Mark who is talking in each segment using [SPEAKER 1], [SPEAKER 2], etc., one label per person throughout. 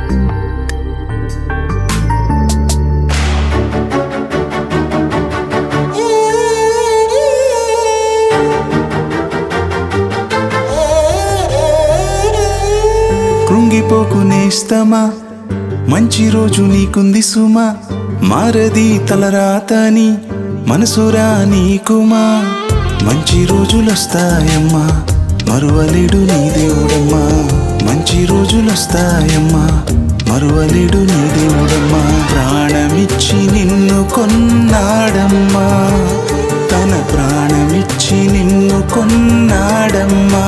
[SPEAKER 1] కృంగిపోకు నేస్తమా, మంచి రోజు నీకుంది సుమా, మారది తలరాతని మనసురా నీకుమా. మంచి రోజులొస్తాయమ్మా, మరువలేడు నీ దేవుడమ్మా. మంచి రోజులొస్తాయమ్మా, మరువలేడు నీ దేవుడమ్మా. ప్రాణమిచ్చి నిన్ను కొన్నాడమ్మా, తన ప్రాణమిచ్చి నిన్ను కొన్నాడమ్మా.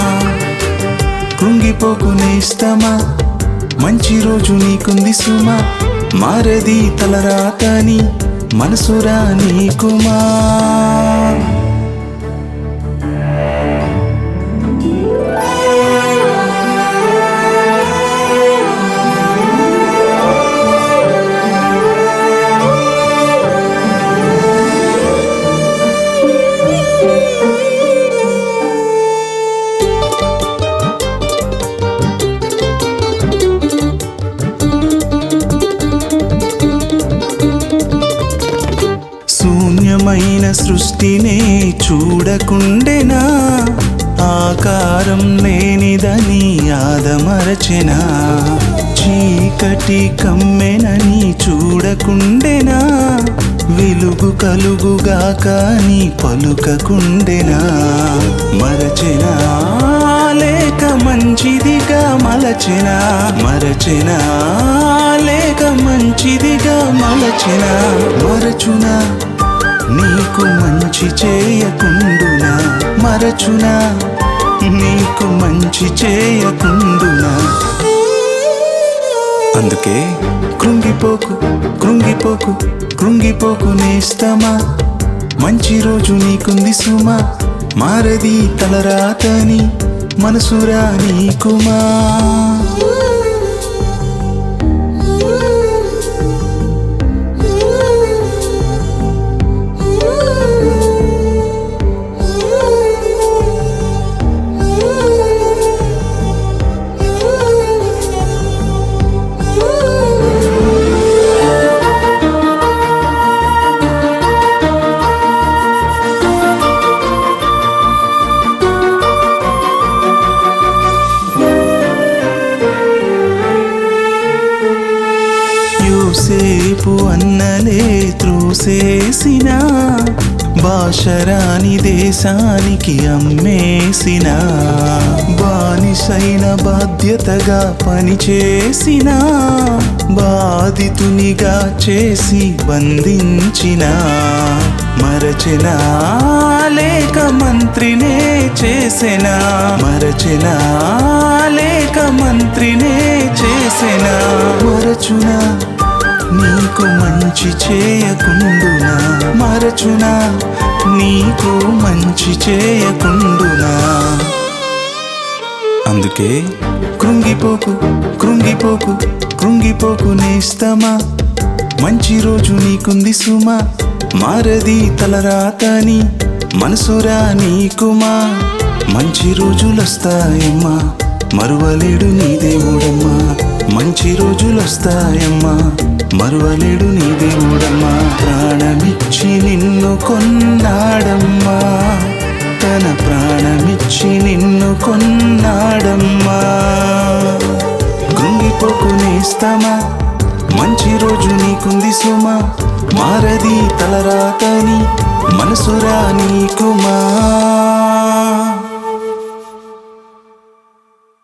[SPEAKER 1] కృంగిపోకు నేస్తమా, మంచి రోజు నీకుంది సుమా, మారది తలరాతని మనసురా నీకుమా. శూన్యమైన సృష్టినే చూడకుండెనా, ఆకారం లేనిదని ఆదమరచెనా. చీకటి కమ్మెనని చూడకుండెనా, వెలుగు కలుగుగాక నీ పలుకకుండెనా. మరచెనా లేక మంచిదిగా మలచెనా, మరచెనా లేక మంచిదిగా మలచెనా. మరచునా నీకు మంచి చేయకుండునా, మరచునా నీకు మంచి చేయకుండునా. అందుకే కృంగిపోకు కృంగిపోకు కృంగిపోకు నేస్తమా, మంచి రోజు నీకుంది సుమా, మారది తలరాతని మనసురా నీకుమా. యోసేపు అన్నలే త్రోసేసిన, భాషరాని దేశానికి అమ్మేసిన, బానిసైన బాధ్యతగా పనిచేసిన, బాధితునిగా చేసి బంధించిన. మరచెనా లేక మంత్రినే చేసెనా, మరచెనా లేక మంత్రినే చేసెనా. మరచునా నీకు మంచి చేయకుండునా, మరచునా నీకు మంచి చేయకుండునా. అందుకే కృంగిపోకు కృంగిపోకు కృంగిపోకు నేస్తమా, మంచి రోజు నీకుంది సుమా, మారది తలరాతని మనసురా నీకుమా. మంచి రోజులొస్తాయమ్మా, మరువలేడు నీ దేవుడమ్మా. మంచి రోజులొస్తాయమ్మా, మరువలేడు నీ దేవుడమ్మా. ప్రాణమిచ్చి నిన్ను కొన్నాడమ్మా, తన ప్రాణమిచ్చి నిన్ను కొన్నాడమ్మా. కృంగిపోకు నేస్తమా, మంచి రోజు నీకుంది సుమా, మారది తలరాతని మనసురా నీకుమా.